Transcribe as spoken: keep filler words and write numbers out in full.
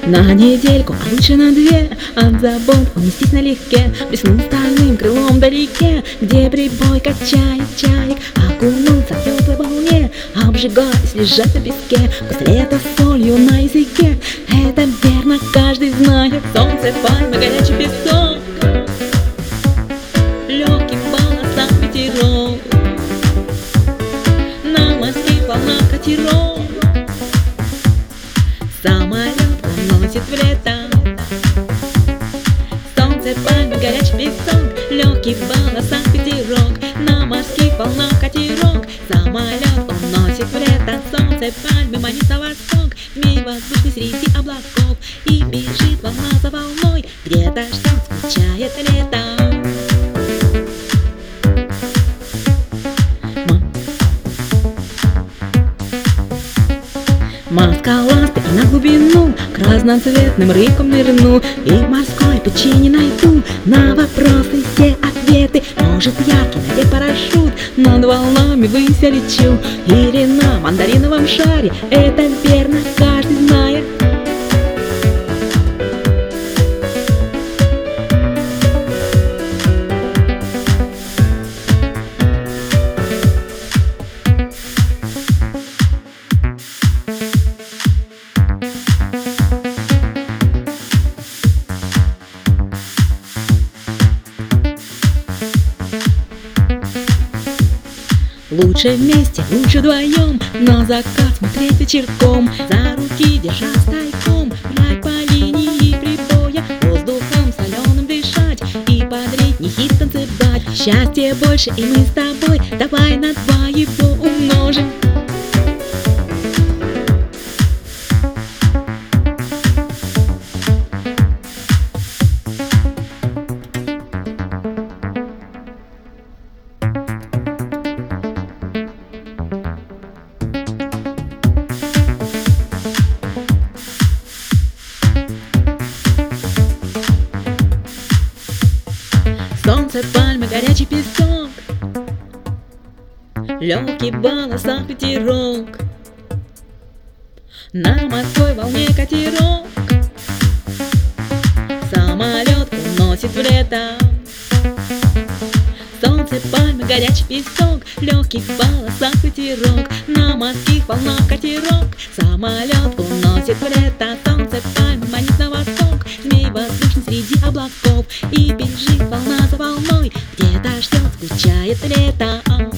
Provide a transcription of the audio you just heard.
На недельку, а лучше на две, от забот унестись налегке, блеснуть стальным крылом вдалеке, где прибой качает чаек, окунуться в теплой волне, обжигаясь, лежать на песке, вкус лета солью на языке. Это верно, каждый знает, солнце, пальмы, горячий песок, легкий в волосах ветерок, на морских волнах катерок. Самолет уносит в лето, солнце, пальмы, горячий песок, легкий в волосах ветерок, на морских волнах катерок. Самолет уносит в лето, солнце, пальмы манит на восток, змей воздушный среди облаков, и бежит волна за волной, где-то ждет, скучает лето. Маскаласты и на глубину к разноцветным рыбкам нырну, и в морской пучине найду на вопросы все ответы. Может, яркий надеть парашют, над волнами ввысь я лечу, или на мандариновом шаре, это верно, каждый знает. Лучше вместе, лучше вдвоем, на закат смотреть вечерком, за руки держась тайком, гулять по линии прибоя, воздухом соленым дышать и под летний хит танцевать. Счастье больше, и мы с тобой, давай на два его умножим. Солнце, пальмы, горячий песок, легкий в волосах ветерок, на морской волне катерок. Самолет уносит в лето, солнце, пальмы, горячий песок, легкий в волосах ветерок, на морских волнах катерок. Самолет уносит в лето, солнце, пальмы манит на восток, змей воздушный среди облаков, и бежит волна за волной, где-то ждет, скучает лето.